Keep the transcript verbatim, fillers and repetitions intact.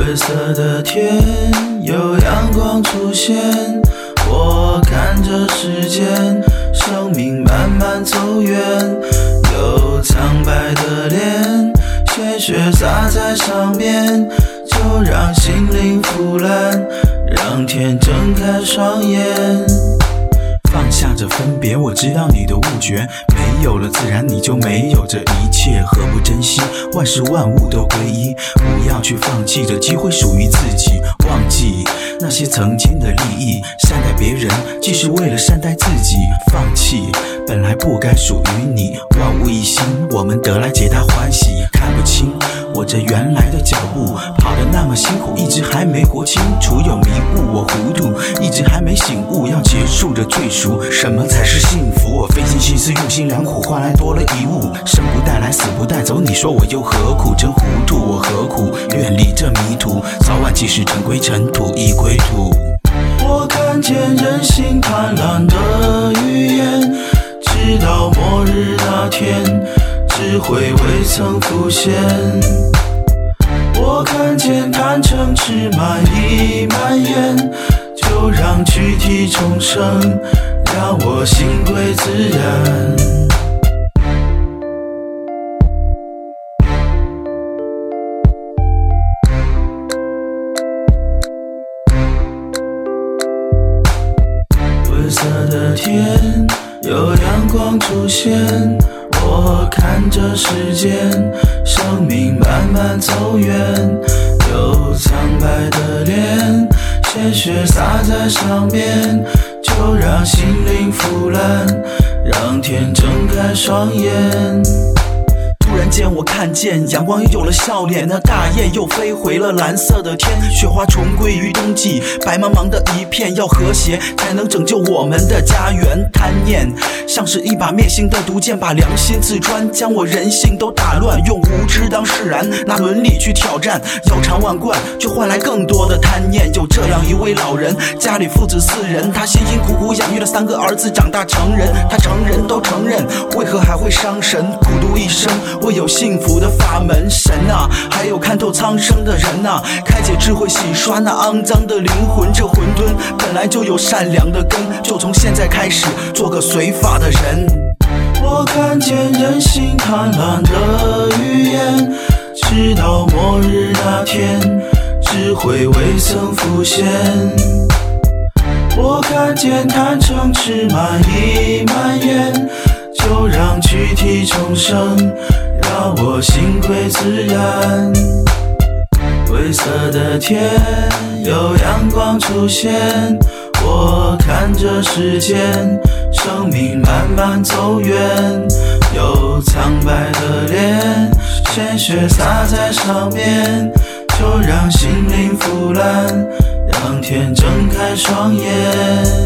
灰色的天，有阳光出现。我看着时间，生命慢慢走远。有苍白的脸，鲜血洒在上面，就让心灵腐烂，让天睁开双眼。 放下这分别，我知道你的误觉，没有了自然，你就没有这一切，何不珍惜万事万物都归一，不要去放弃，这机会属于自己，忘记那些曾经的利益，善待别人既是为了善待自己，放弃本来不该属于你，万物一心，我们得来皆大欢喜，看不清我这原来的脚步，跑得那么辛苦，一直还没活清楚，有迷雾我糊涂，一直还没醒悟，要结束这最熟，什么才是幸福？我费尽心思用心良苦，换来多了一物，生不带来死不带走，你说我又何苦？真糊涂，我何苦远离这迷途，早晚即是尘归尘，土亦归土。 我看见人性贪婪的语言，直到末日那天，智慧未曾浮现。我看见贪嗔痴慢意蔓延，就让躯体重生，让我心归自然。灰色的天，有阳光出现。我看着时间，生命慢慢走远。有苍白的脸，鲜血洒在上面，就让心灵腐烂，让天睁开双眼。 突然间我看见阳光又有了笑脸，那大雁又飞回了蓝色的天，雪花重归于冬季，白茫茫的一片，要和谐才能拯救我们的家园。贪念像是一把灭性的毒箭，把良心刺穿，将我人性都打乱，用无知当释然，拿伦理去挑战，腰缠万贯就换来更多的贪念。有这样一位老人，家里父子四人，他辛辛苦苦养育了三个儿子长大成人，他成人都承认，为何还会伤神？苦读一生为有幸福的法门，神啊，还有看透苍生的人啊，开解智慧，洗刷那肮脏的灵魂。这混沌本来就有善良的根，就从现在开始做个随法的人。 我看见人性贪婪的语言，直到末日那天，智慧未曾浮现。我看见贪嗔痴慢意蔓延，就让躯体重生，让我心归自然。灰色的天，有阳光出现。我看着时间，生命慢慢走远。有苍白的脸，鲜血洒在上面，就让心灵腐烂，让天睁开双眼。